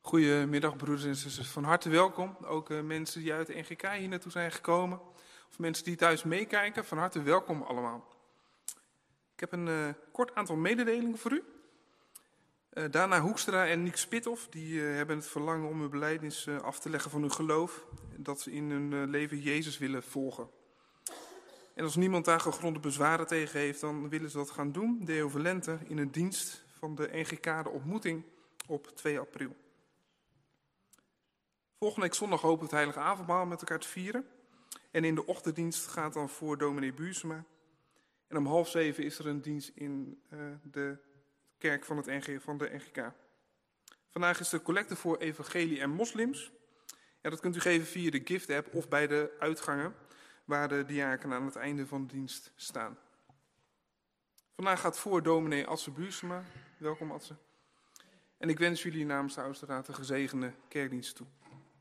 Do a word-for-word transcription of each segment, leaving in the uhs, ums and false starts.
Goedemiddag broeders en zusters, van harte welkom. Ook uh, mensen die uit de N G K hier naartoe zijn gekomen. Of mensen die thuis meekijken, van harte welkom allemaal. Ik heb een uh, kort aantal mededelingen voor u. Uh, Dana Hoekstra en Nick Spithoff die, uh, hebben het verlangen om hun belijdenis uh, af te leggen van hun geloof. Dat ze in hun uh, leven Jezus willen volgen. En als niemand daar gegronde bezwaren tegen heeft, dan willen ze dat gaan doen. Deo Valente in een dienst van de N G K, de ontmoeting op twee april. Volgende week zondag hopen we het heilige avondmaal met elkaar te vieren. En in de ochtenddienst gaat dan voor dominee Buursema. En om half zeven is er een dienst in uh, de kerk van, het N G, van de N G K. Vandaag is de collecte voor evangelie en moslims. Ja, dat kunt u geven via de gift app of bij de uitgangen, waar de diakenen aan het einde van de dienst staan. Vandaag gaat voor dominee Adse Buursema. Welkom Adse. En ik wens jullie namens de oudste raad een gezegende kerkdienst toe.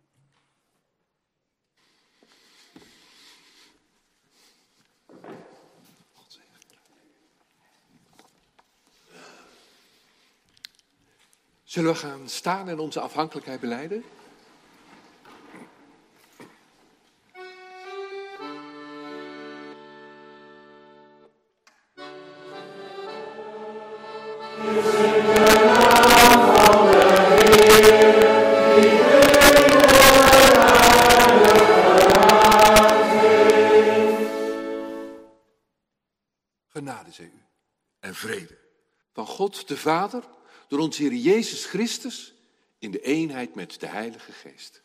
Zullen we gaan staan en onze afhankelijkheid belijden? Genade zij u en vrede van God de Vader, door onze Heer Jezus Christus, in de eenheid met de Heilige Geest.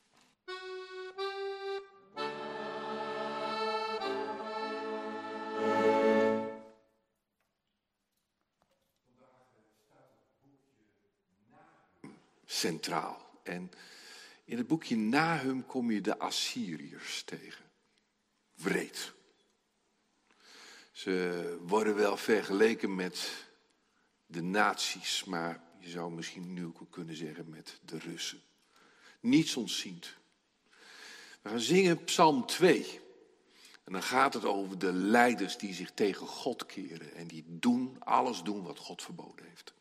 Centraal. En in het boekje Nahum kom je de Assyriërs tegen. Wreed. Ze worden wel vergeleken met de nazi's, maar je zou misschien nu ook kunnen zeggen met de Russen. Niets ontziend. We gaan zingen Psalm twee. En dan gaat het over de leiders die zich tegen God keren en die doen, alles doen wat God verboden heeft.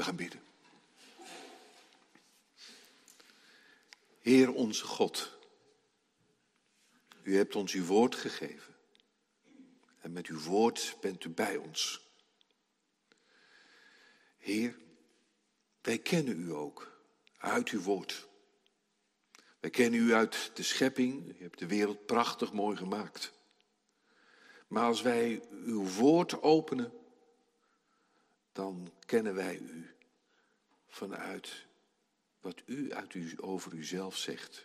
We gaan bidden. Heer onze God, u hebt ons uw woord gegeven. En met uw woord bent u bij ons. Heer, wij kennen u ook uit uw woord. Wij kennen u uit de schepping. U hebt de wereld prachtig mooi gemaakt. Maar als wij uw woord openen, dan kennen wij u vanuit wat u, uit u over uzelf zegt.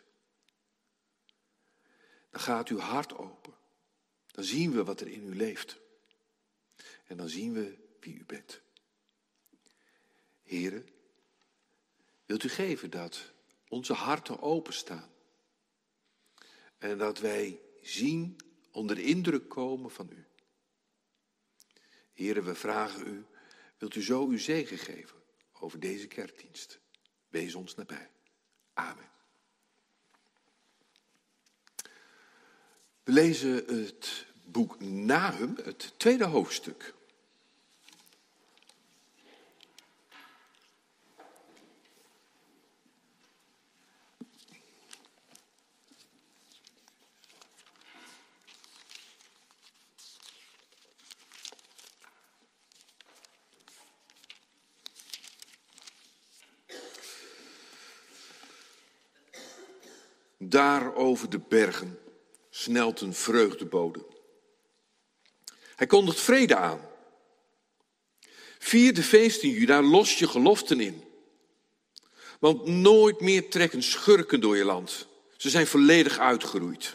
Dan gaat uw hart open. Dan zien we wat er in u leeft. En dan zien we wie u bent. Here, wilt u geven dat onze harten openstaan. En dat wij zien, onder de indruk komen van u. Here, we vragen u, wilt u zo uw zegen geven over deze kerkdienst. Wees ons nabij. Amen. We lezen het boek Nahum, het tweede hoofdstuk. Daar over de bergen snelt een vreugdebode. Hij kondigt vrede aan. Vier de feest in Juda, los je geloften in. Want nooit meer trekken schurken door je land. Ze zijn volledig uitgeroeid.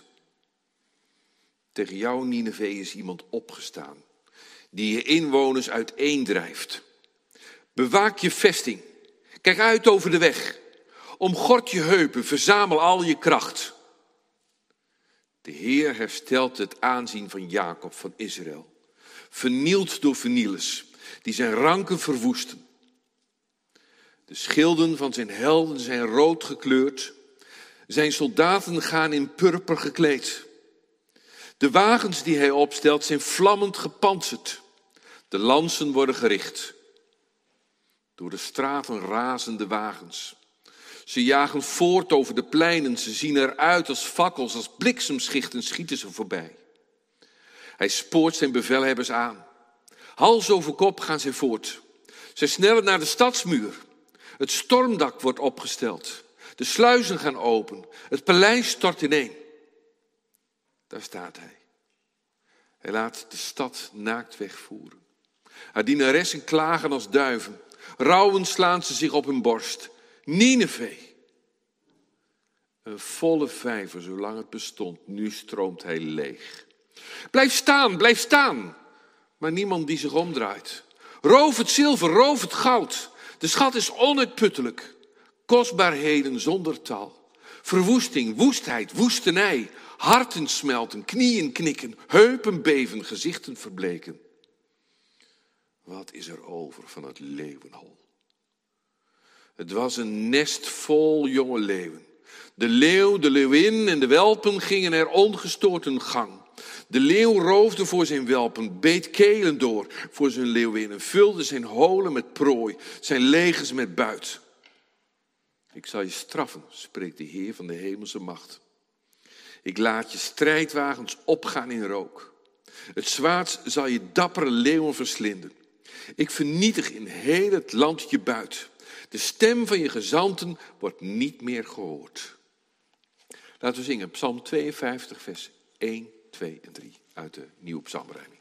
Tegen jou, Nineve, is iemand opgestaan, die je inwoners uiteendrijft. Bewaak je vesting. Kijk uit over de weg. Omgord je heupen, verzamel al je kracht. De Heer herstelt het aanzien van Jacob, van Israël. Vernield door vernielers, die zijn ranken verwoesten. De schilden van zijn helden zijn rood gekleurd. Zijn soldaten gaan in purper gekleed. De wagens die hij opstelt zijn vlammend gepantserd. De lansen worden gericht. Door de straten razen de wagens. Ze jagen voort over de pleinen, ze zien eruit als fakkels, als bliksemschichten schieten ze voorbij. Hij spoort zijn bevelhebbers aan. Hals over kop gaan zij voort. Zij snellen naar de stadsmuur. Het stormdak wordt opgesteld. De sluizen gaan open. Het paleis stort ineen. Daar staat hij. Hij laat de stad naakt wegvoeren. Haar dienaressen klagen als duiven. Rouwend slaan ze zich op hun borst. Nineve. Een volle vijver, zolang het bestond. Nu stroomt hij leeg. Blijf staan, blijf staan. Maar niemand die zich omdraait. Roof het zilver, roof het goud. De schat is onuitputtelijk. Kostbaarheden zonder tal. Verwoesting, woestheid, woestenij. Harten smelten, knieën knikken. Heupen beven, gezichten verbleken. Wat is er over van het leeuwenhol? Het was een nest vol jonge leeuwen. De leeuw, de leeuwin en de welpen gingen er ongestoord hun gang. De leeuw roofde voor zijn welpen, beet kelen door voor zijn leeuwinnen, vulde zijn holen met prooi, zijn legers met buit. Ik zal je straffen, spreekt de Heer van de hemelse macht. Ik laat je strijdwagens opgaan in rook. Het zwaard zal je dappere leeuwen verslinden. Ik vernietig in heel het land je buit. De stem van je gezanten wordt niet meer gehoord. Laten we zingen Psalm tweeënvijftig, vers één, twee en drie uit de Nieuwe Psalmrijming.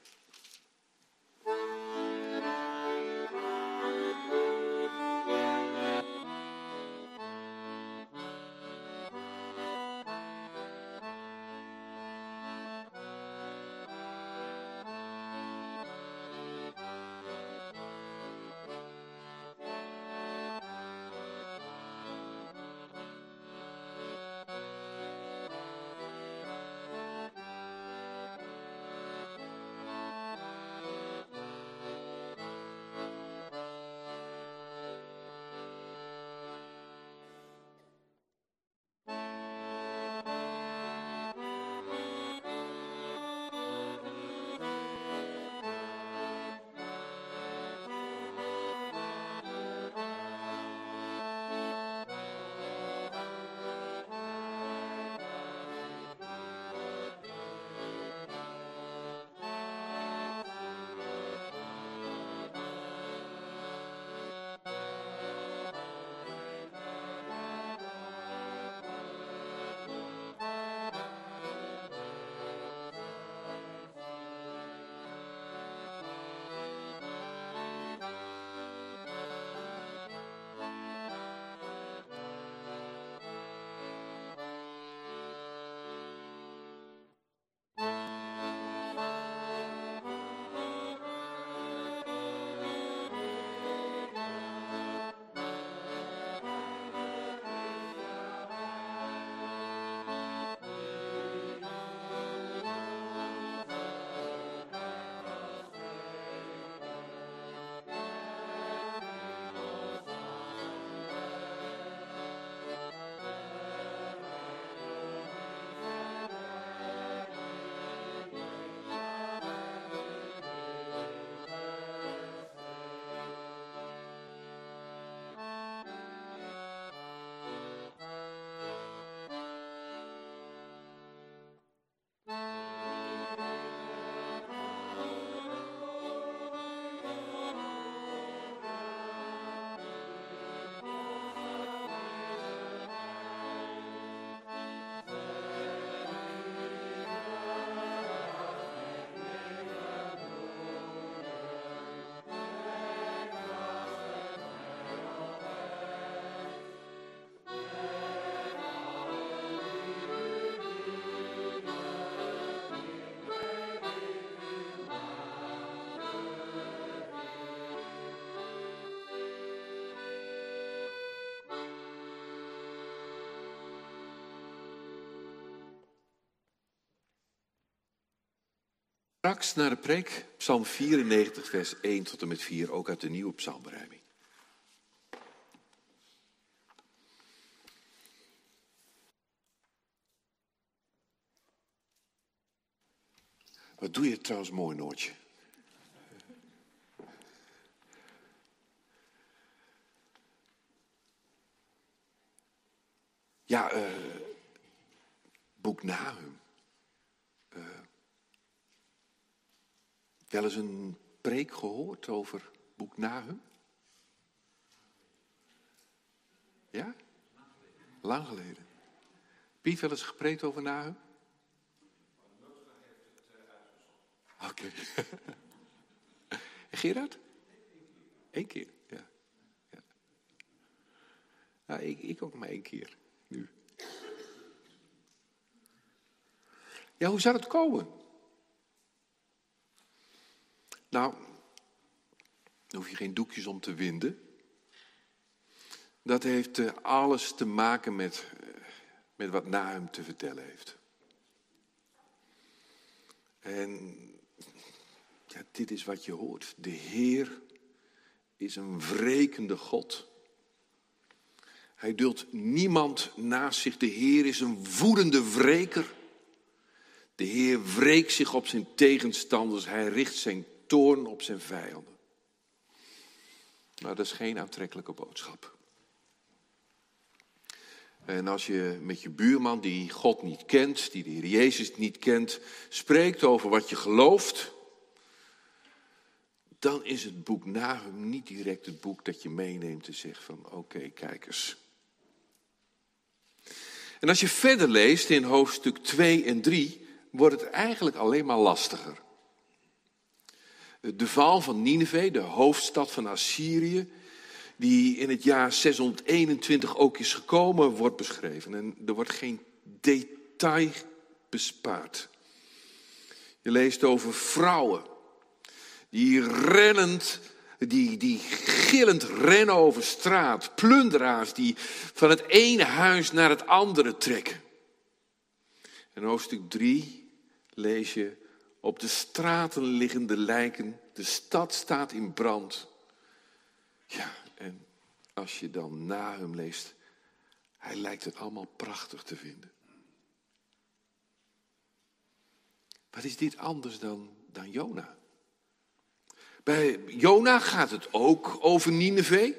Straks naar de preek, Psalm vierennegentig, vers één tot en met vier, ook uit de nieuwe psalmberijming. Wat doe je trouwens mooi, Noortje? Ja, uh, boek Nahum. Uh, wel eens een preek gehoord over boek Nahum? Ja? Lang geleden. Piet, wel eens gepreekt over Nahum? Oké. Okay. En Gerard? Eén keer, ja. ja. Nou, ik, ik ook maar één keer, nu. Ja, hoe zou het komen? Nou, daar hoef je geen doekjes om te winden. Dat heeft uh, alles te maken met, uh, met wat Nahum te vertellen heeft. En ja, dit is wat je hoort. De Heer is een wrekende God. Hij duldt niemand naast zich. De Heer is een woedende wreker. De Heer wreekt zich op zijn tegenstanders. Hij richt zijn toorn op zijn vijanden. Maar dat is geen aantrekkelijke boodschap. En als je met je buurman die God niet kent, die de Heer Jezus niet kent, spreekt over wat je gelooft, dan is het boek Nahum niet direct het boek dat je meeneemt en zegt van oké, okay, kijk eens. En als je verder leest in hoofdstuk twee en drie, wordt het eigenlijk alleen maar lastiger. De val van Nineve, de hoofdstad van Assyrië, die in het jaar zeshonderdeenentwintig ook is gekomen, wordt beschreven. En er wordt geen detail bespaard. Je leest over vrouwen die rennend, die, die gillend rennen over straat. Plunderaars die van het ene huis naar het andere trekken. In hoofdstuk drie lees je op de straten liggende lijken. De stad staat in brand. Ja, en als je dan Nahum leest, hij lijkt het allemaal prachtig te vinden. Wat is dit anders dan, dan Jona? Bij Jona gaat het ook over Nineve.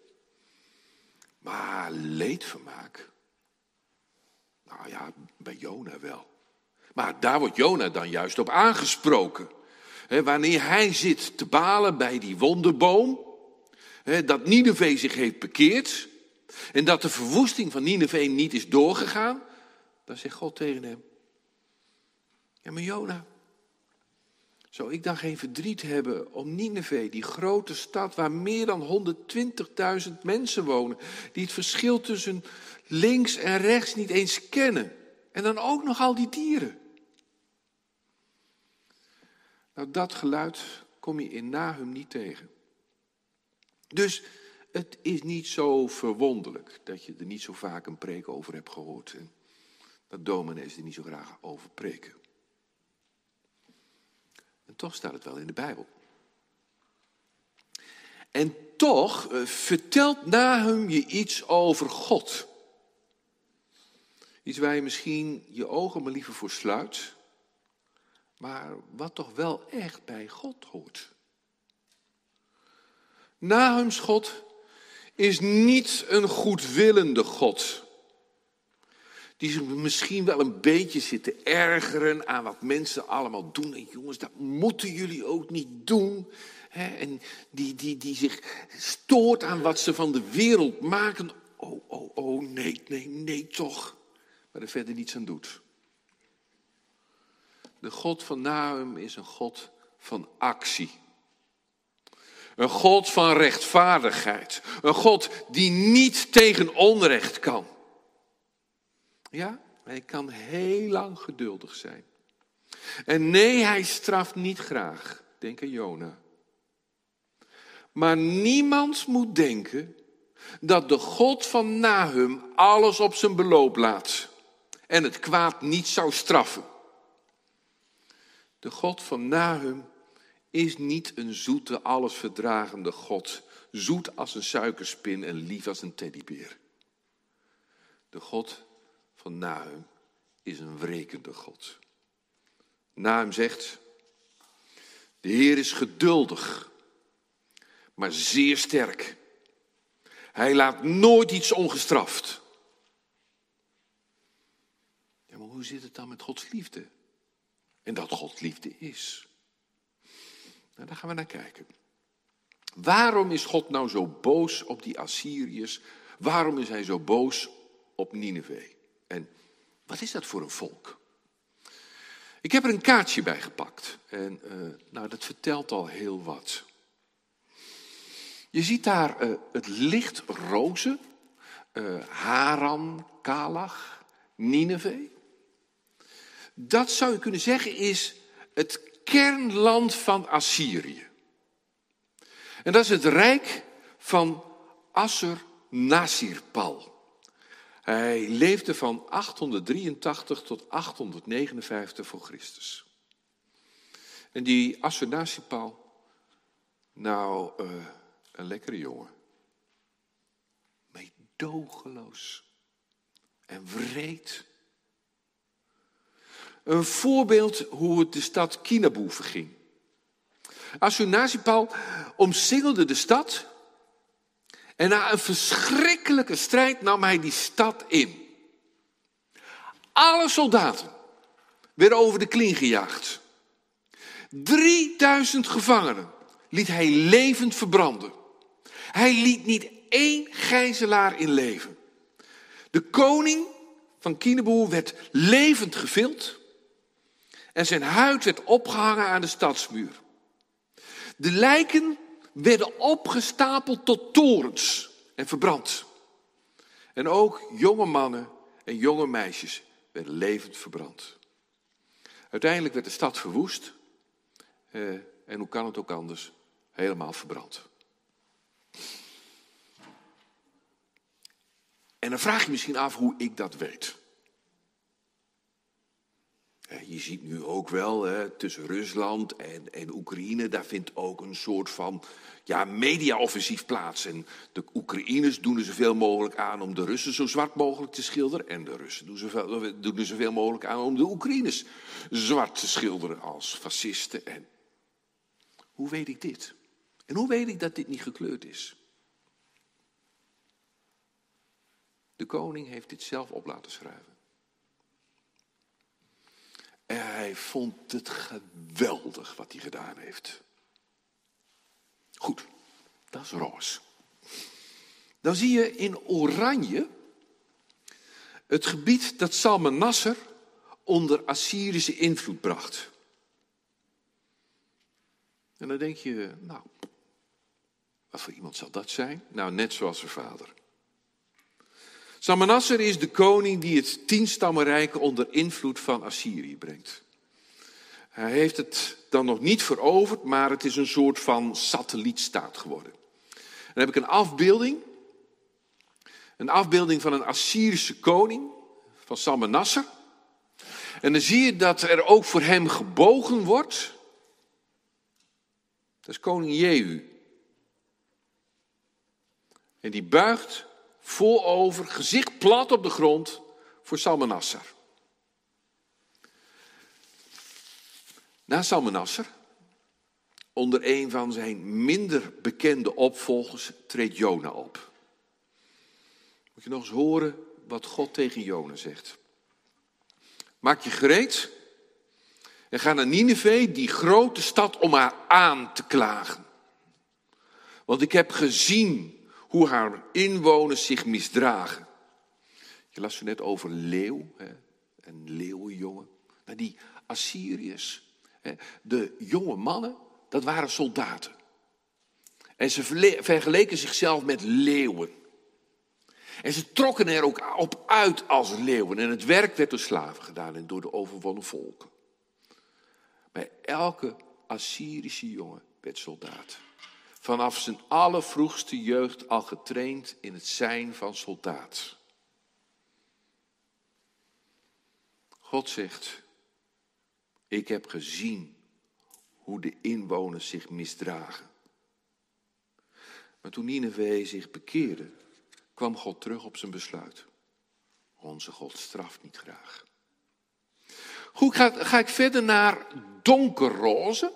Maar leedvermaak? Nou ja, bij Jona wel. Maar daar wordt Jona dan juist op aangesproken. He, wanneer hij zit te balen bij die wonderboom, he, dat Nineve zich heeft bekeerd en dat de verwoesting van Nineve niet is doorgegaan, dan zegt God tegen hem: ja, maar Jona, zou ik dan geen verdriet hebben om Nineve, die grote stad waar meer dan honderdtwintigduizend mensen wonen, die het verschil tussen links en rechts niet eens kennen, en dan ook nog al die dieren? Nou, dat geluid kom je in Nahum niet tegen. Dus het is niet zo verwonderlijk dat je er niet zo vaak een preek over hebt gehoord. En dat dominees er niet zo graag over preken. En toch staat het wel in de Bijbel. En toch uh, vertelt Nahum je iets over God. Iets waar je misschien je ogen maar liever voor sluit, maar wat toch wel echt bij God hoort. Nahums God is niet een goedwillende God, die zich misschien wel een beetje zit te ergeren aan wat mensen allemaal doen. En jongens, dat moeten jullie ook niet doen. He, en die, die, die zich stoort aan wat ze van de wereld maken. Oh, oh, oh, nee, nee, nee toch. Maar er verder niets aan doet. De God van Nahum is een God van actie. Een God van rechtvaardigheid. Een God die niet tegen onrecht kan. Ja, hij kan heel lang geduldig zijn. En nee, hij straft niet graag. Denk aan Jona. Maar niemand moet denken dat de God van Nahum alles op zijn beloop laat en het kwaad niet zou straffen. De God van Nahum is niet een zoete, allesverdragende God. Zoet als een suikerspin en lief als een teddybeer. De God van Nahum is een wrekende God. Nahum zegt, de Heer is geduldig, maar zeer sterk. Hij laat nooit iets ongestraft. Ja, maar hoe zit het dan met Gods liefde? En dat God liefde is. Nou, daar gaan we naar kijken. Waarom is God nou zo boos op die Assyriërs? Waarom is hij zo boos op Nineve? En wat is dat voor een volk? Ik heb er een kaartje bij gepakt. En uh, nou, dat vertelt al heel wat. Je ziet daar uh, het licht roze, uh, Haran, Kalach, Nineve. Dat zou je kunnen zeggen is het kernland van Assyrië. En dat is het rijk van Assur-Nasirpal. Hij leefde van achthonderddrieëntachtig tot achthonderdnegenenvijftig voor Christus. En die Assur-Nasirpal, nou, uh, een lekkere jongen. Meedogenloos en wreed. Een voorbeeld hoe het de stad Kinaboe verging. Assur-Nasirpal omsingelde de stad. En na een verschrikkelijke strijd nam hij die stad in. Alle soldaten werden over de kling gejaagd. drieduizend gevangenen liet hij levend verbranden. Hij liet niet één gijzelaar in leven. De koning van Kinaboe werd levend gevild. En zijn huid werd opgehangen aan de stadsmuur. De lijken werden opgestapeld tot torens en verbrand. En ook jonge mannen en jonge meisjes werden levend verbrand. Uiteindelijk werd de stad verwoest. Eh, en hoe kan het ook anders? Helemaal verbrand. En dan vraag je misschien af hoe ik dat weet. Je ziet nu ook wel, hè, tussen Rusland en, en Oekraïne, daar vindt ook een soort van ja, media-offensief plaats. En de Oekraïners doen er zoveel mogelijk aan om de Russen zo zwart mogelijk te schilderen. En de Russen doen, zoveel, doen er zoveel mogelijk aan om de Oekraïners zwart te schilderen als fascisten. En hoe weet ik dit? En hoe weet ik dat dit niet gekleurd is? De koning heeft dit zelf op laten schrijven. En hij vond het geweldig wat hij gedaan heeft. Goed, dat is roze. Dan zie je in oranje het gebied dat Salmanasser onder Assyrische invloed bracht. En dan denk je, nou, wat voor iemand zal dat zijn? Nou, net zoals zijn vader. Salmanasser is de koning die het tienstammenrijk onder invloed van Assyrië brengt. Hij heeft het dan nog niet veroverd, maar het is een soort van satellietstaat geworden. Dan heb ik een afbeelding. Een afbeelding van een Assyrische koning, van Salmanasser. En dan zie je dat er ook voor hem gebogen wordt. Dat is koning Jehu. En die buigt voorover, gezicht plat op de grond voor Salmanasser. Na Salmanasser, onder een van zijn minder bekende opvolgers, treedt Jona op. Moet je nog eens horen wat God tegen Jona zegt. Maak je gereed en ga naar Nineve, die grote stad, om haar aan te klagen. Want ik heb gezien hoe haar inwoners zich misdragen. Je las zo net over leeuw, hè, een leeuwenjongen. Maar die Assyriërs, hè, de jonge mannen, dat waren soldaten. En ze vergeleken zichzelf met leeuwen. En ze trokken er ook op uit als leeuwen. En het werk werd door slaven gedaan en door de overwonnen volken. Bij elke Assyrische jongen werd soldaat. Vanaf zijn allervroegste jeugd al getraind in het zijn van soldaat. God zegt, ik heb gezien hoe de inwoners zich misdragen. Maar toen Nineve zich bekeerde, kwam God terug op zijn besluit. Onze God straft niet graag. Goed, ga, ga ik verder naar donkerroze.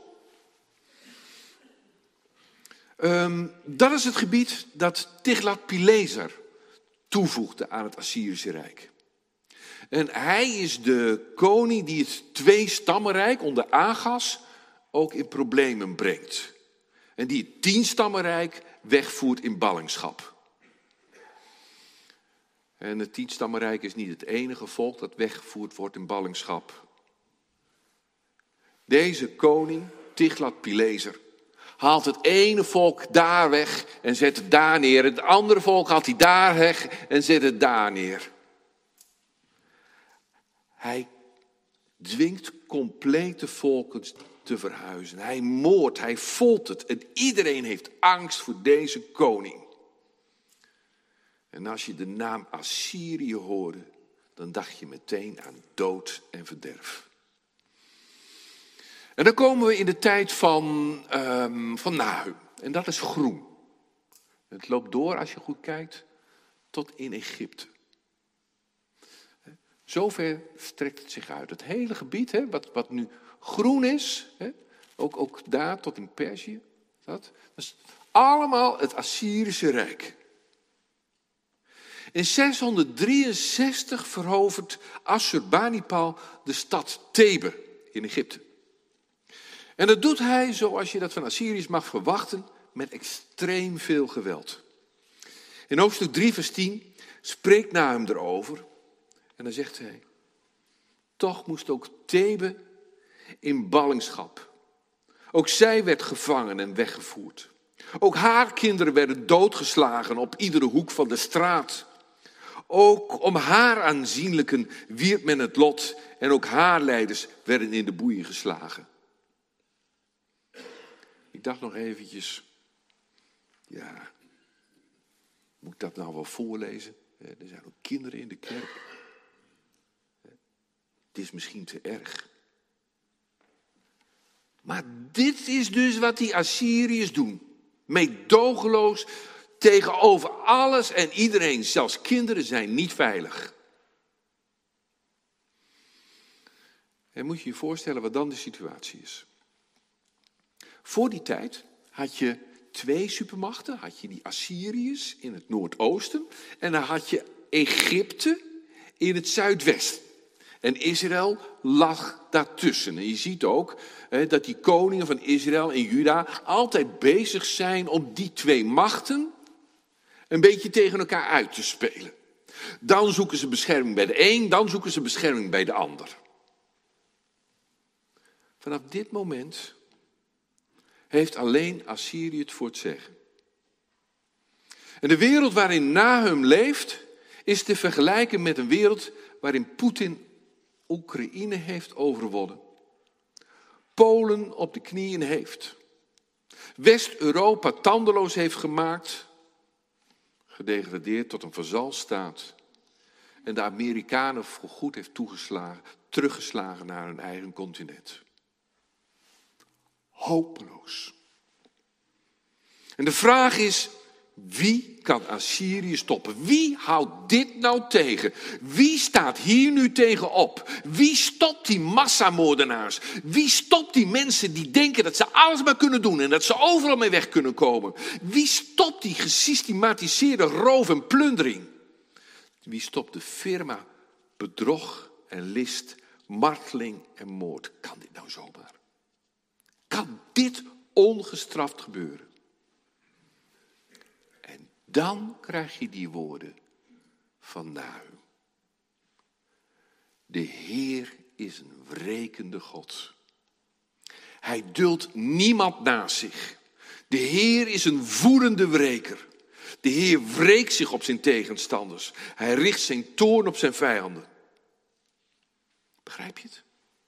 Um, dat is het gebied dat Tiglat-Pileser toevoegde aan het Assyrische Rijk. En hij is de koning die het twee-stammenrijk onder Agas ook in problemen brengt. En die het tien-stammenrijk wegvoert in ballingschap. En het tien-stammenrijk is niet het enige volk dat weggevoerd wordt in ballingschap. Deze koning, Tiglat-Pileser, haalt het ene volk daar weg en zet het daar neer. Het andere volk haalt hij daar weg en zet het daar neer. Hij dwingt complete volken te verhuizen. Hij moordt, hij foltert en iedereen heeft angst voor deze koning. En als je de naam Assyrië hoorde, dan dacht je meteen aan dood en verderf. En dan komen we in de tijd van, um, van Nahum. En dat is groen. Het loopt door, als je goed kijkt, tot in Egypte. Zover strekt het zich uit. Het hele gebied, hè, wat, wat nu groen is, hè, ook, ook daar tot in Perzië. Dat, dat is allemaal het Assyrische Rijk. In zeshonderddrieënzestig verovert Assurbanipal de stad Thebe in Egypte. En dat doet hij, zoals je dat van Assyriërs mag verwachten, met extreem veel geweld. In hoofdstuk drie vers tien spreekt Nahum erover. En dan zegt hij, toch moest ook Thebe in ballingschap. Ook zij werd gevangen en weggevoerd. Ook haar kinderen werden doodgeslagen op iedere hoek van de straat. Ook om haar aanzienlijken wierp men het lot en ook haar leiders werden in de boeien geslagen. Ik dacht nog eventjes, ja, moet ik dat nou wel voorlezen? Er zijn ook kinderen in de kerk. Het is misschien te erg. Maar dit is dus wat die Assyriërs doen. Meedogenloos tegenover alles en iedereen. Zelfs kinderen zijn niet veilig. En moet je je voorstellen wat dan de situatie is. Voor die tijd had je twee supermachten. Had je die Assyriërs in het noordoosten. En dan had je Egypte in het zuidwesten. En Israël lag daartussen. En je ziet ook hè, dat die koningen van Israël en Juda altijd bezig zijn om die twee machten een beetje tegen elkaar uit te spelen. Dan zoeken ze bescherming bij de een, dan zoeken ze bescherming bij de ander. Vanaf dit moment heeft alleen Assyrië het voor het zeggen. En de wereld waarin Nahum leeft is te vergelijken met een wereld waarin Poetin Oekraïne heeft overwonnen. Polen op de knieën heeft. West-Europa tandeloos heeft gemaakt. Gedegradeerd tot een vazalstaat. En de Amerikanen voorgoed heeft toegeslagen, teruggeslagen naar hun eigen continent. Hopeloos. En de vraag is, wie kan Assyrië stoppen? Wie houdt dit nou tegen? Wie staat hier nu tegenop? Wie stopt die massamoordenaars? Wie stopt die mensen die denken dat ze alles maar kunnen doen en dat ze overal mee weg kunnen komen? Wie stopt die gesystematiseerde roof en plundering? Wie stopt de firma, bedrog en list, marteling en moord? Kan dit nou zomaar? Kan dit ongestraft gebeuren? En dan krijg je die woorden van Nahum. De Heer is een wrekende God. Hij duldt niemand naast zich. De Heer is een woedende wreker. De Heer wreekt zich op zijn tegenstanders. Hij richt zijn toorn op zijn vijanden. Begrijp je het?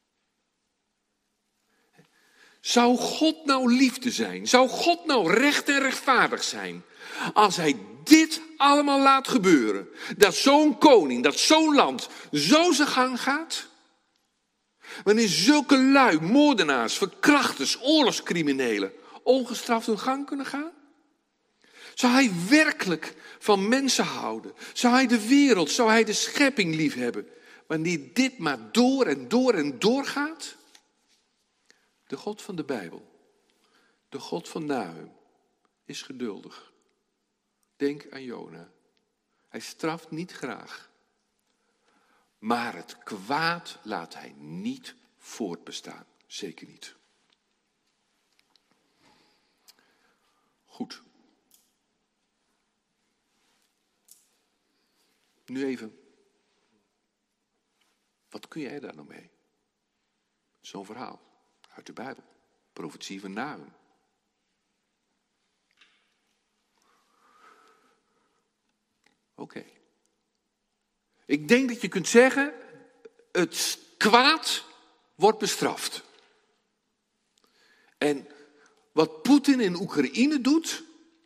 Zou God nou liefde zijn? Zou God nou recht en rechtvaardig zijn? Als hij dit allemaal laat gebeuren. Dat zo'n koning, dat zo'n land zo zijn gang gaat. Wanneer zulke lui, moordenaars, verkrachters, oorlogscriminelen ongestraft hun gang kunnen gaan? Zou hij werkelijk van mensen houden? Zou hij de wereld, zou hij de schepping liefhebben? Wanneer dit maar door en door en door gaat? De God van de Bijbel, de God van Nahum, is geduldig. Denk aan Jona. Hij straft niet graag. Maar het kwaad laat hij niet voortbestaan. Zeker niet. Goed. Nu even. Wat kun jij daar nou mee? Zo'n verhaal uit de Bijbel. Profetie van Nahum. Oké. Okay. Ik denk dat je kunt zeggen, het kwaad wordt bestraft. En wat Poetin in Oekraïne doet,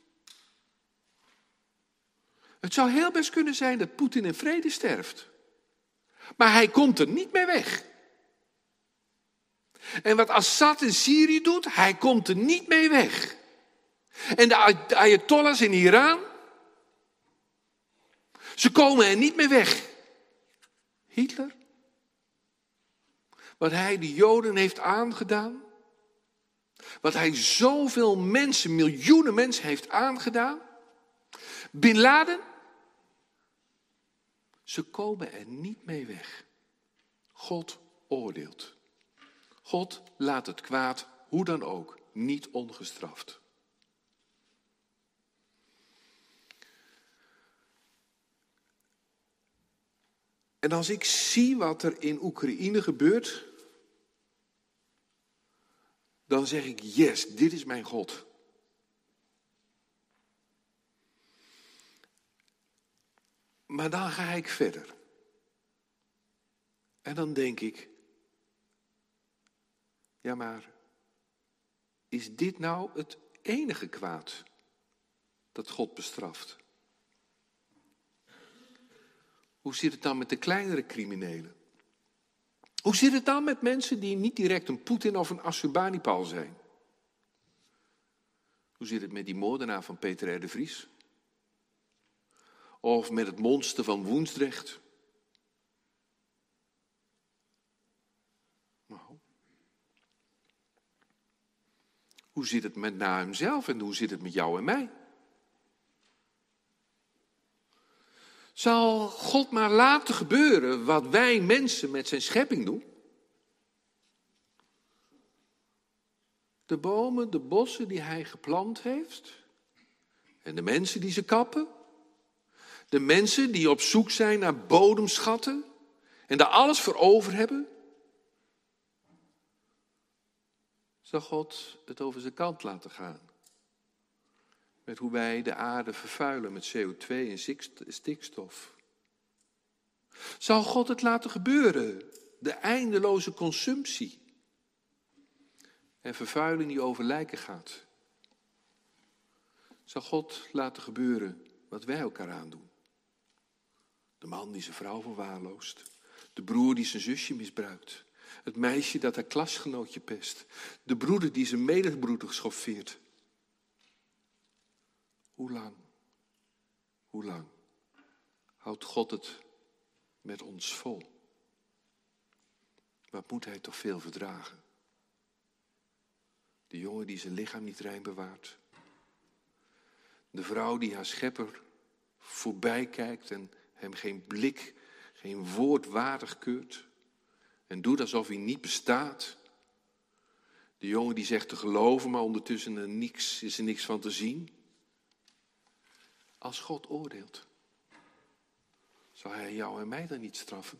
het zou heel best kunnen zijn dat Poetin in vrede sterft. Maar hij komt er niet mee weg. En wat Assad in Syrië doet, hij komt er niet mee weg. En de Ayatollahs in Iran, ze komen er niet mee weg. Hitler, wat hij de Joden heeft aangedaan, wat hij zoveel mensen, miljoenen mensen heeft aangedaan, Bin Laden, ze komen er niet mee weg. God oordeelt. God laat het kwaad, hoe dan ook, niet ongestraft. En als ik zie wat er in Oekraïne gebeurt, dan zeg ik, yes, dit is mijn God. Maar dan ga ik verder. En dan denk ik, ja maar, is dit nou het enige kwaad dat God bestraft? Hoe zit het dan met de kleinere criminelen? Hoe zit het dan met mensen die niet direct een Poetin of een Assurbanipal zijn? Hoe zit het met die moordenaar van Peter R. de Vries? Of met het monster van Woensdrecht? Nou. Hoe zit het met Nahum zelf en hoe zit het met jou en mij? Zal God maar laten gebeuren wat wij mensen met zijn schepping doen? De bomen, de bossen die hij geplant heeft. En de mensen die ze kappen. De mensen die op zoek zijn naar bodemschatten. En daar alles voor over hebben. Zal God het over zijn kant laten gaan? Met hoe wij de aarde vervuilen met C O twee en stikstof. Zal God het laten gebeuren? De eindeloze consumptie. En vervuiling die over lijken gaat. Zal God laten gebeuren wat wij elkaar aandoen? De man die zijn vrouw verwaarloost. De broer die zijn zusje misbruikt. Het meisje dat haar klasgenootje pest. De broeder die zijn medebroeder schoffeert. Hoe lang, hoe lang houdt God het met ons vol? Wat moet hij toch veel verdragen? De jongen die zijn lichaam niet rein bewaart. De vrouw die haar schepper voorbij kijkt en hem geen blik, geen woord waardig keurt. En doet alsof hij niet bestaat. De jongen die zegt te geloven, maar ondertussen er niks, is er niks van te zien. Als God oordeelt, zal hij jou en mij dan niet straffen?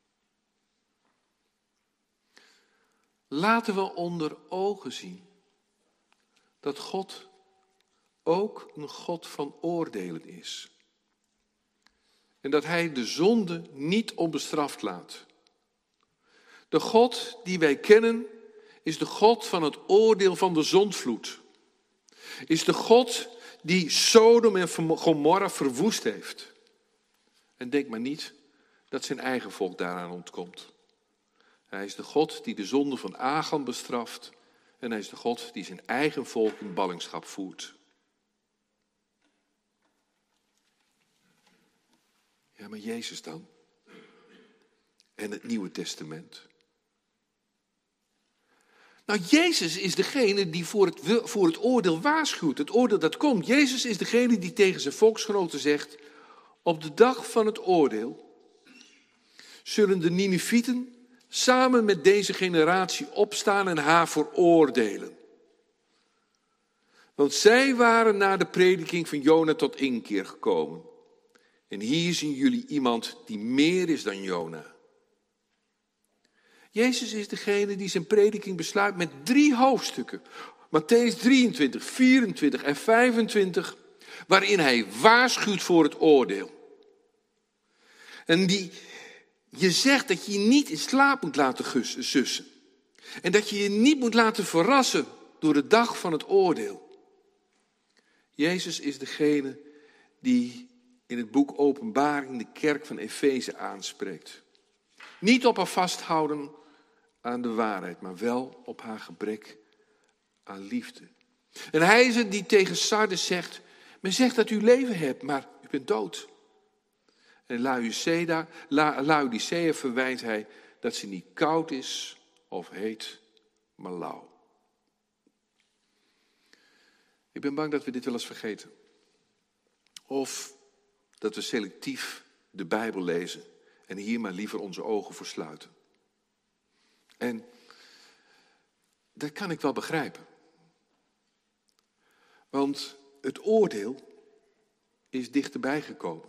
Laten we onder ogen zien dat God ook een God van oordelen is. En dat hij de zonde niet onbestraft laat. De God die wij kennen is de God van het oordeel van de zondvloed. Is de God die Sodom en Gomorra verwoest heeft. En denk maar niet dat zijn eigen volk daaraan ontkomt. Hij is de God die de zonde van Achan bestraft. En hij is de God die zijn eigen volk in ballingschap voert. Ja, maar Jezus dan? En het Nieuwe Testament? Nou, Jezus is degene die voor het, voor het oordeel waarschuwt. Het oordeel dat komt. Jezus is degene die tegen zijn volksgenoten zegt: op de dag van het oordeel zullen de Ninevieten samen met deze generatie opstaan en haar veroordelen. Want zij waren na de prediking van Jona tot inkeer gekomen. En hier zien jullie iemand die meer is dan Jona. Jezus is degene die zijn prediking besluit met drie hoofdstukken. Mattheüs drieëntwintig, vierentwintig en vijfentwintig. Waarin hij waarschuwt voor het oordeel. En die, je zegt dat je je niet in slaap moet laten sussen. En dat je je niet moet laten verrassen door de dag van het oordeel. Jezus is degene die in het boek Openbaring de kerk van Efeze aanspreekt. Niet op haar vasthouden aan de waarheid, maar wel op haar gebrek aan liefde. En hij is het die tegen Sardes zegt: men zegt dat u leven hebt, maar u bent dood. En Laodicea, La, Laodicea verwijt hij dat ze niet koud is of heet, maar lauw. Ik ben bang dat we dit wel eens vergeten. Of dat we selectief de Bijbel lezen en hier maar liever onze ogen voor sluiten. En dat kan ik wel begrijpen. Want het oordeel is dichterbij gekomen.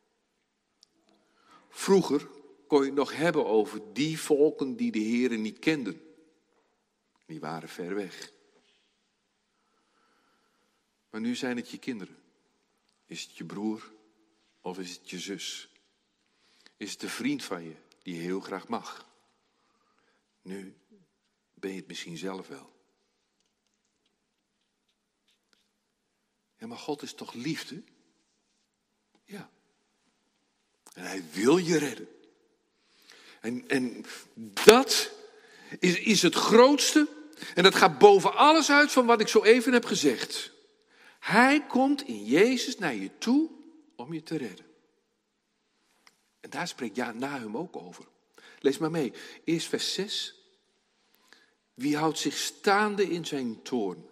Vroeger kon je het nog hebben over die volken die de Heere niet kenden. Die waren ver weg. Maar nu zijn het je kinderen. Is het je broer of is het je zus? Is het de vriend van je die je heel graag mag? Nu ben je het misschien zelf wel. Ja, maar God is toch liefde? Ja. En hij wil je redden. En, en dat is, is het grootste. En dat gaat boven alles uit van wat ik zo even heb gezegd. Hij komt in Jezus naar je toe om je te redden. En daar spreekt ja, Nahum ook over. Lees maar mee. Eerst vers zes. Wie houdt zich staande in zijn toorn?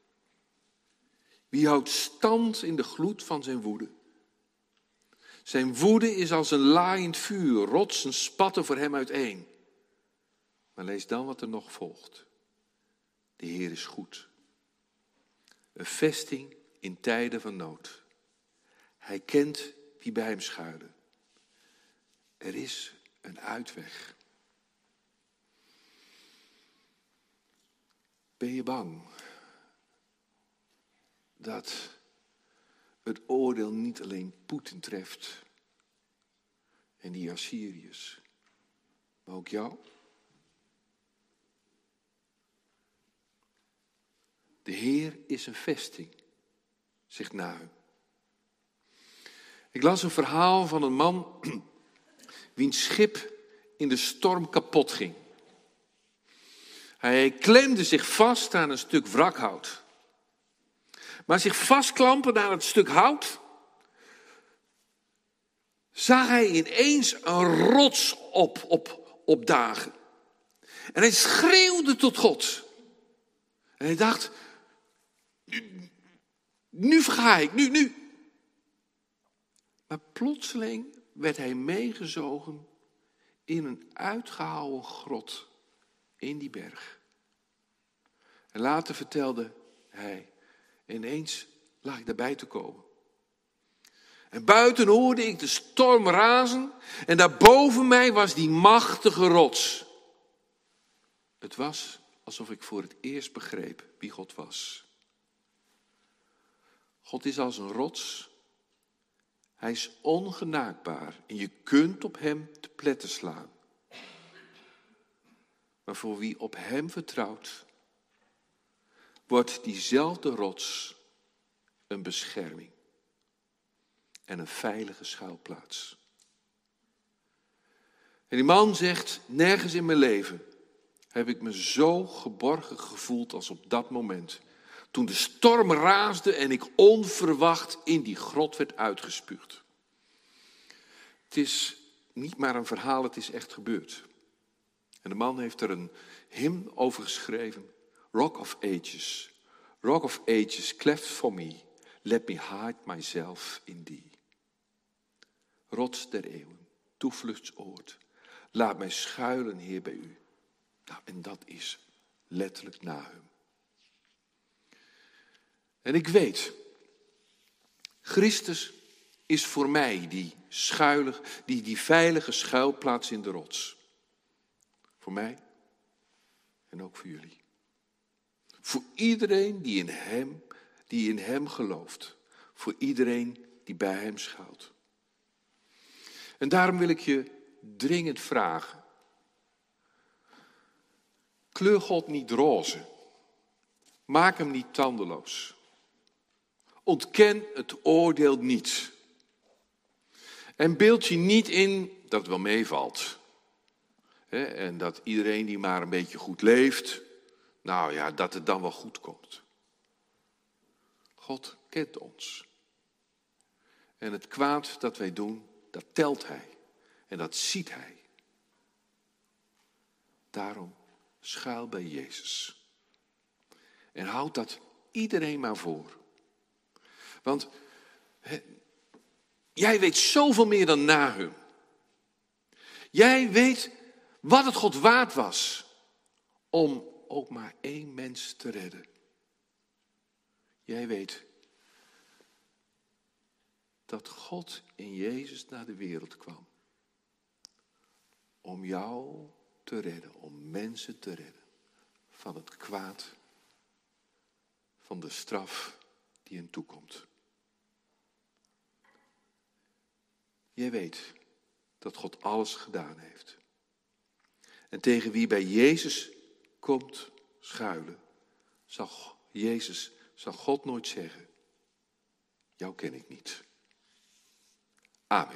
Wie houdt stand in de gloed van zijn woede? Zijn woede is als een laaiend vuur, rotsen spatten voor hem uiteen. Maar lees dan wat er nog volgt. De Heer is goed. Een vesting in tijden van nood. Hij kent wie bij hem schuilen. Er is een uitweg. Ben je bang dat het oordeel niet alleen Poetin treft en die Assyriërs, maar ook jou? De Heer is een vesting, zegt Nahum. Ik las een verhaal van een man wiens schip in de storm kapot ging. Hij klemde zich vast aan een stuk wrakhout. Maar zich vastklampend aan het stuk hout, zag hij ineens een rots op, op, opdagen. En hij schreeuwde tot God. En hij dacht, nu, nu verga ik, nu, nu. Maar plotseling werd hij meegezogen in een uitgehouwen grot in die berg. En later vertelde hij, ineens lag ik daarbij te komen. En buiten hoorde ik de storm razen en daarboven mij was die machtige rots. Het was alsof ik voor het eerst begreep wie God was. God is als een rots. Hij is ongenaakbaar en je kunt op hem te pletten slaan. Maar voor wie op hem vertrouwt, wordt diezelfde rots een bescherming en een veilige schuilplaats. En die man zegt, nergens in mijn leven heb ik me zo geborgen gevoeld als op dat moment. Toen de storm raasde en ik onverwacht in die grot werd uitgespuugd. Het is niet maar een verhaal, het is echt gebeurd. En de man heeft er een hymn over geschreven. Rock of Ages, Rock of Ages, cleft for me, let me hide myself in thee. Rots der eeuwen, toevluchtsoord, laat mij schuilen, Heer, bij u. Nou, en dat is letterlijk Nahum. En ik weet, Christus is voor mij die schuilig, die, die veilige schuilplaats in de rots. Voor mij en ook voor jullie. Voor iedereen die in hem, die in hem gelooft. Voor iedereen die bij hem schuilt. En daarom wil ik je dringend vragen. Kleur God niet roze. Maak hem niet tandeloos. Ontken het oordeel niet. En beeld je niet in dat het wel meevalt. He, en dat iedereen die maar een beetje goed leeft, nou ja, dat het dan wel goed komt. God kent ons. En het kwaad dat wij doen, dat telt hij. En dat ziet hij. Daarom schuil bij Jezus. En houd dat iedereen maar voor. Want he, jij weet zoveel meer dan Nahum. Jij weet wat het God waard was om ook maar één mens te redden. Jij weet dat God in Jezus naar de wereld kwam. Om jou te redden, om mensen te redden. Van het kwaad, van de straf die hen toekomt. Jij weet dat God alles gedaan heeft. En tegen wie bij Jezus komt schuilen, zal Jezus, zal God nooit zeggen, jou ken ik niet. Amen.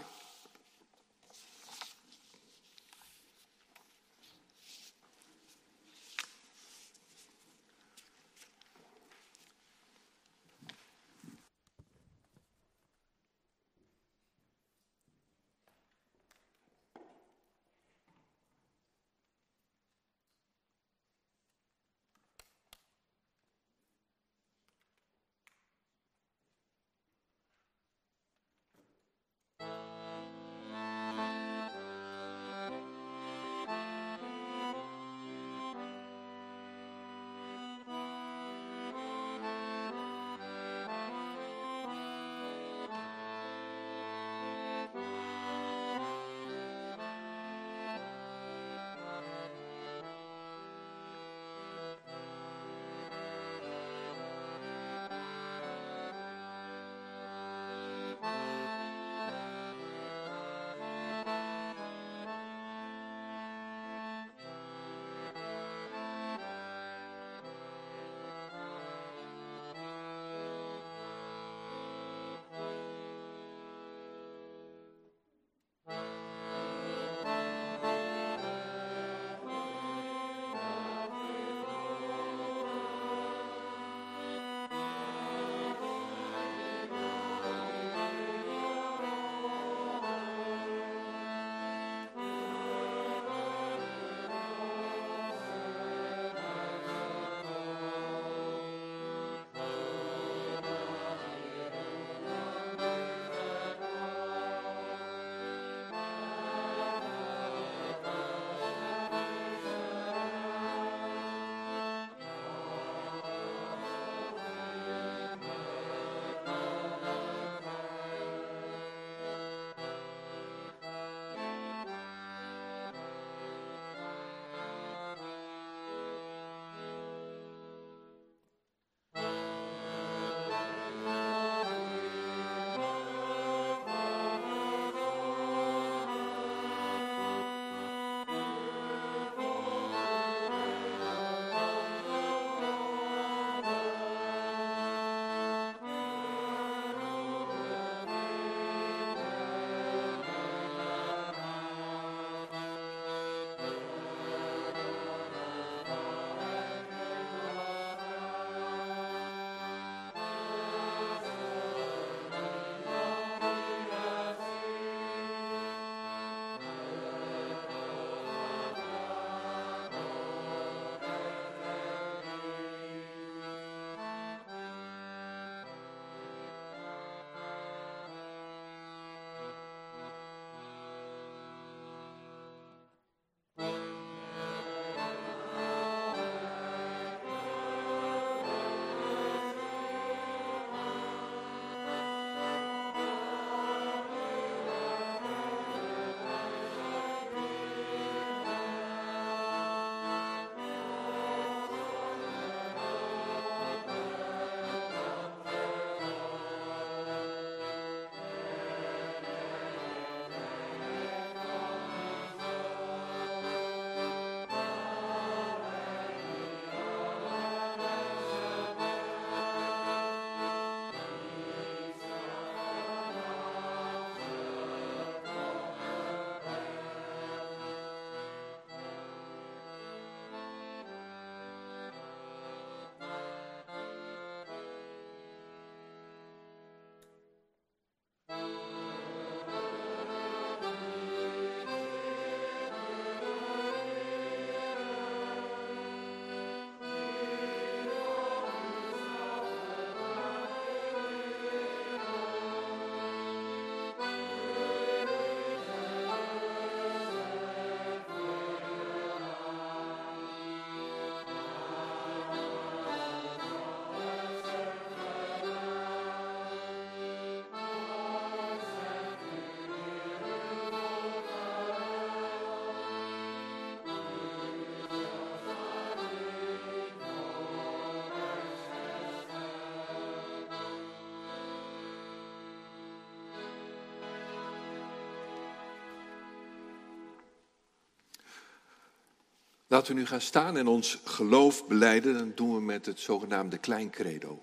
Laten we nu gaan staan en ons geloof belijden. Dat doen we met het zogenaamde klein credo.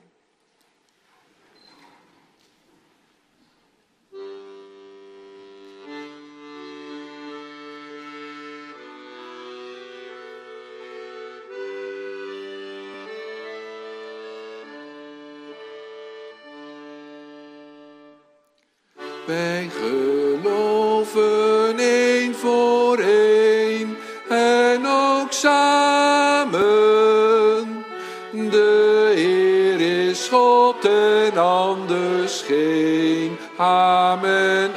Wij geloven één voor één en ook samen. De Heer is God en anders geen. Amen,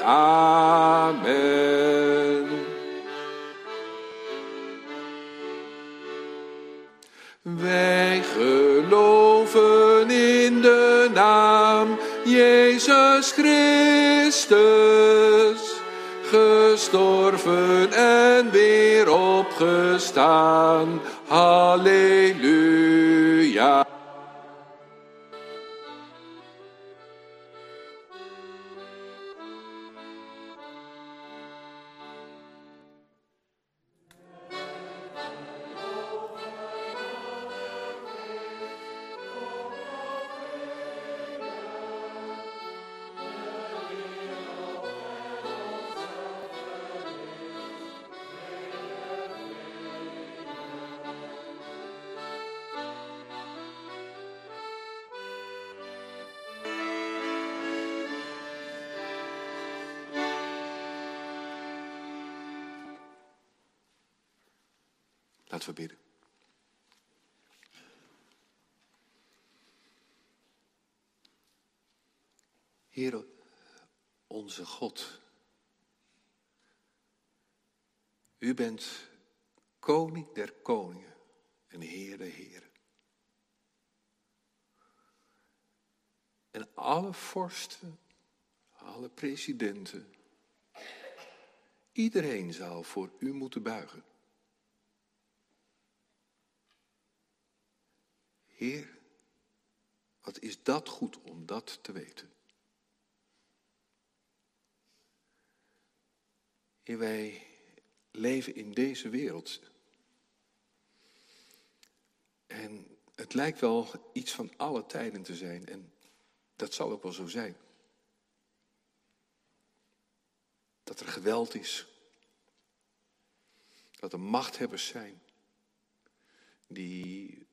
amen. Wij geloven in de naam Jezus Christus, gestorven en weer opgestaan. Halleluja. Laten we bidden. Heer, onze God, u bent koning der koningen en Heer der heren. En alle vorsten, alle presidenten, iedereen zou voor u moeten buigen. Heer, wat is dat goed om dat te weten. Heer, wij leven in deze wereld. En het lijkt wel iets van alle tijden te zijn. En dat zal ook wel zo zijn. Dat er geweld is. Dat er machthebbers zijn. Die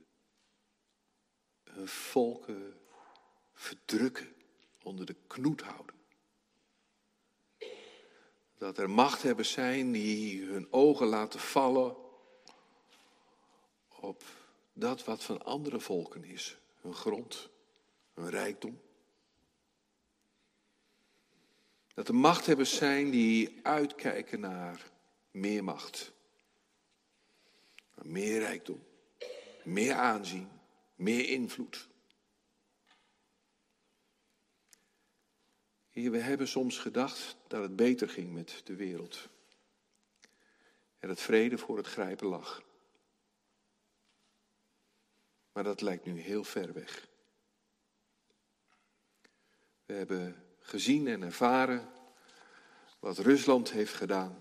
hun volken verdrukken, onder de knoet houden. Dat er machthebbers zijn die hun ogen laten vallen op dat wat van andere volken is. Hun grond, hun rijkdom. Dat er machthebbers zijn die uitkijken naar meer macht. Naar meer rijkdom, meer aanzien. Meer invloed. Heer, we hebben soms gedacht dat het beter ging met de wereld. En dat vrede voor het grijpen lag. Maar dat lijkt nu heel ver weg. We hebben gezien en ervaren wat Rusland heeft gedaan.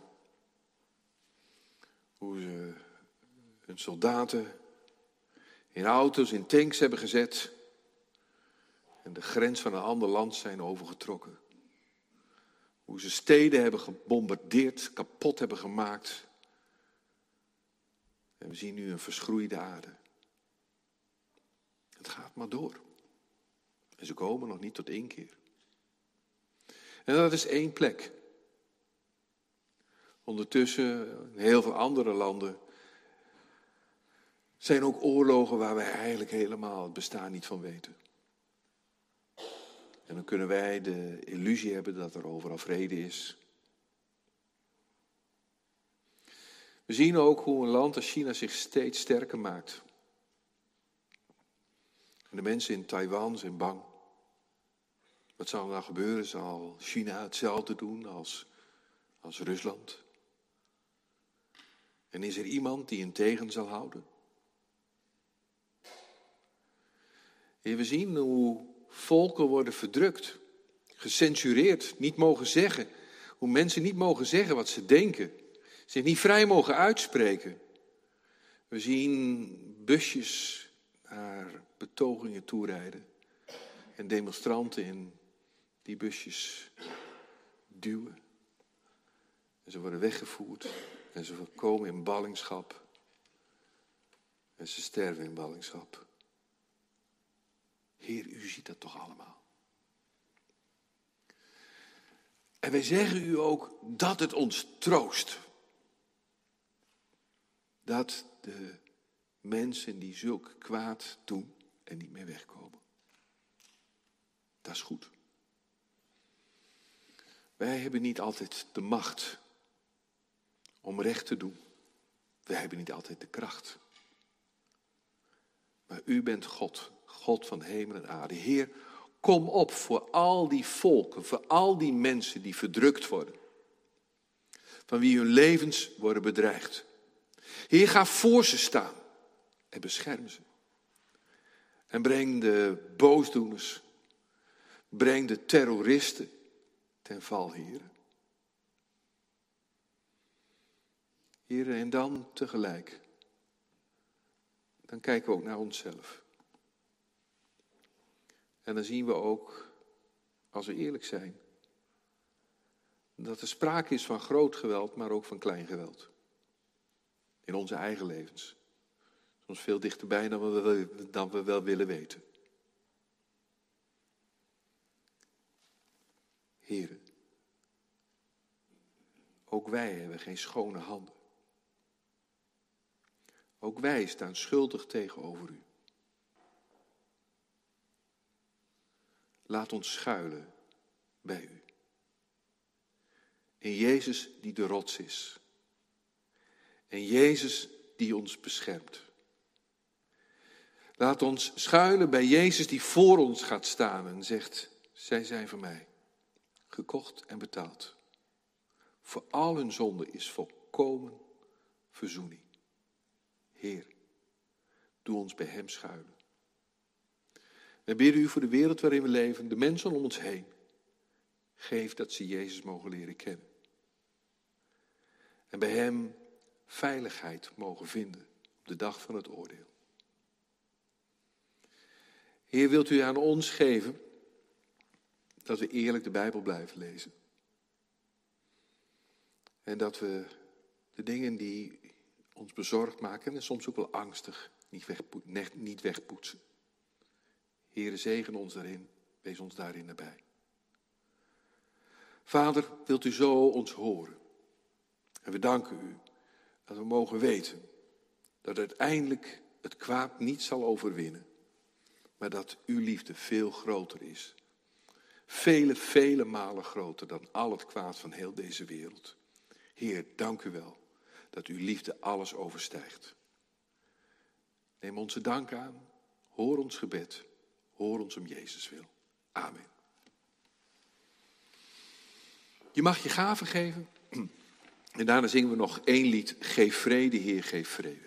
Hoe ze hun soldaten in auto's, in tanks hebben gezet en de grens van een ander land zijn overgetrokken. Hoe ze steden hebben gebombardeerd, kapot hebben gemaakt. En we zien nu een verschroeide aarde. Het gaat maar door. En ze komen nog niet tot één keer. En dat is één plek. Ondertussen, in heel veel andere landen, zijn ook oorlogen waar wij eigenlijk helemaal het bestaan niet van weten. En dan kunnen wij de illusie hebben dat er overal vrede is. We zien ook hoe een land als China zich steeds sterker maakt. En de mensen in Taiwan zijn bang. Wat zal er nou gebeuren? Zal China hetzelfde doen als, als Rusland? En is er iemand die hen tegen zal houden? Heer, we zien hoe volken worden verdrukt, gecensureerd, niet mogen zeggen. Hoe mensen niet mogen zeggen wat ze denken. Zich niet vrij mogen uitspreken. We zien busjes naar betogingen toerijden en demonstranten in die busjes duwen. En ze worden weggevoerd en ze komen in ballingschap en ze sterven in ballingschap. Heer, u ziet dat toch allemaal. En wij zeggen u ook dat het ons troost. Dat de mensen die zulk kwaad doen en niet meer wegkomen. Dat is goed. Wij hebben niet altijd de macht om recht te doen. Wij hebben niet altijd de kracht. Maar u bent God, God van hemel en aarde. Heer, kom op voor al die volken, voor al die mensen die verdrukt worden. Van wie hun levens worden bedreigd. Heer, ga voor ze staan en bescherm ze. En breng de boosdoeners, breng de terroristen ten val, Heer. Heer, en dan tegelijk, dan kijken we ook naar onszelf. En dan zien we ook, als we eerlijk zijn, dat er sprake is van groot geweld, maar ook van klein geweld. In onze eigen levens. Soms veel dichterbij dan we, dan we wel willen weten. Heren, ook wij hebben geen schone handen. Ook wij staan schuldig tegenover u. Laat ons schuilen bij u. In Jezus die de rots is. En Jezus die ons beschermt. Laat ons schuilen bij Jezus die voor ons gaat staan en zegt, zij zijn van mij, gekocht en betaald. Voor al hun zonde is volkomen verzoening. Heer, doe ons bij hem schuilen. We bidden u voor de wereld waarin we leven, de mensen om ons heen. Geef dat ze Jezus mogen leren kennen. En bij hem veiligheid mogen vinden op de dag van het oordeel. Heer, wilt u aan ons geven dat we eerlijk de Bijbel blijven lezen. En dat we de dingen die ons bezorgd maken en soms ook wel angstig niet, wegpo- niet wegpoetsen. Heere, zegen ons daarin, wees ons daarin nabij. Vader, wilt u zo ons horen. En we danken u dat we mogen weten dat uiteindelijk het kwaad niet zal overwinnen. Maar dat uw liefde veel groter is. Vele, vele malen groter dan al het kwaad van heel deze wereld. Heer, dank u wel dat uw liefde alles overstijgt. Neem onze dank aan, hoor ons gebed, hoor ons om Jezus wil. Amen. Je mag je gaven geven en daarna zingen we nog één lied, Geef vrede, Heer, geef vrede.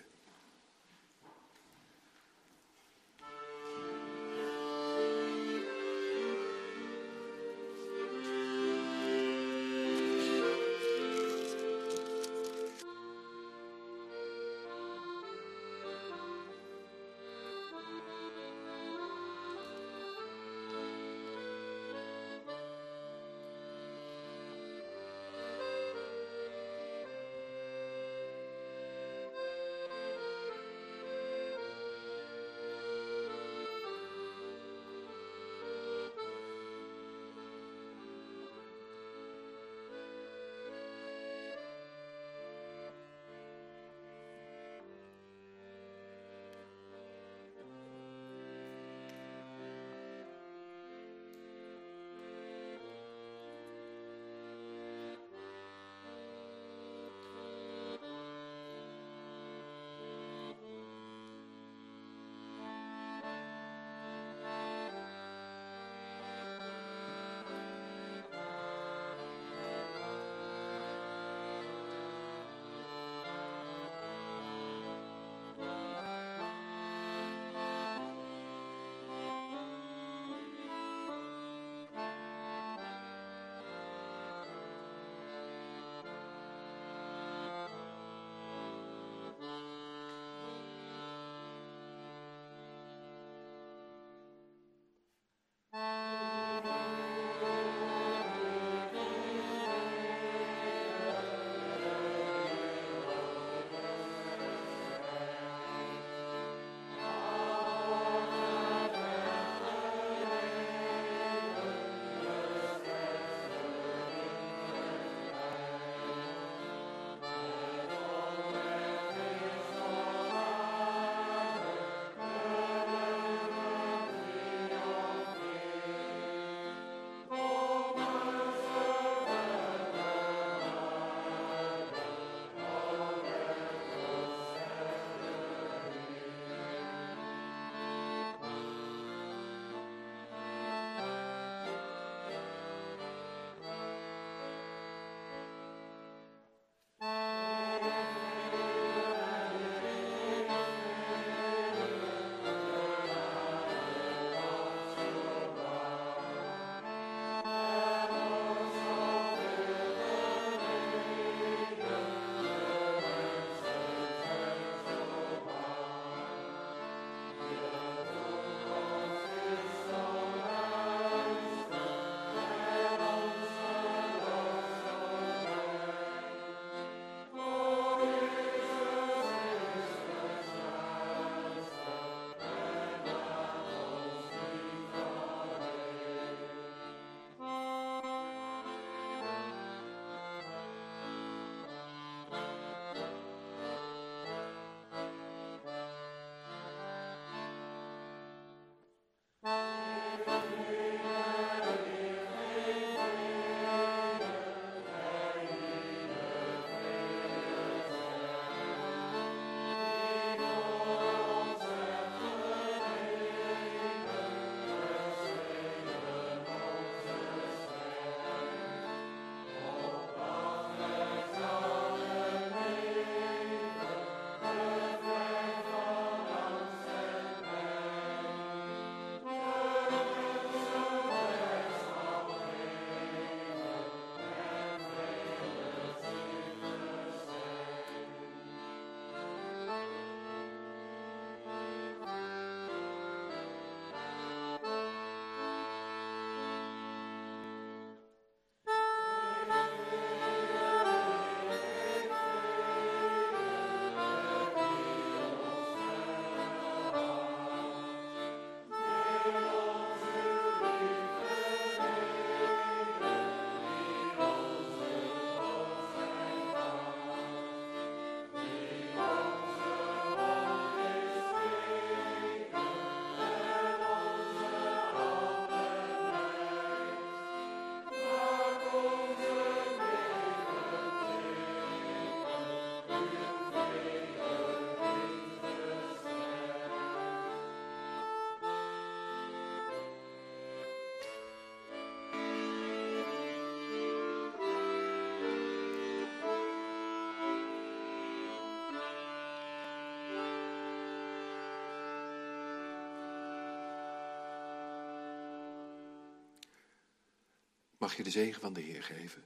Mag je de zegen van de Heer geven.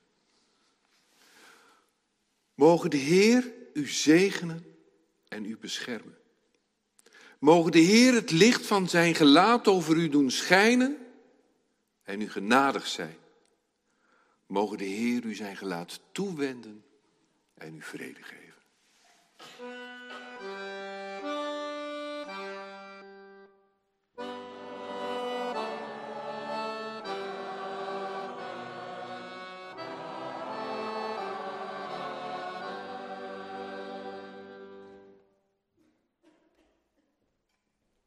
Mogen de Heer u zegenen en u beschermen. Mogen de Heer het licht van zijn gelaat over u doen schijnen en u genadig zijn. Mogen de Heer u zijn gelaat toewenden en u vrede geven.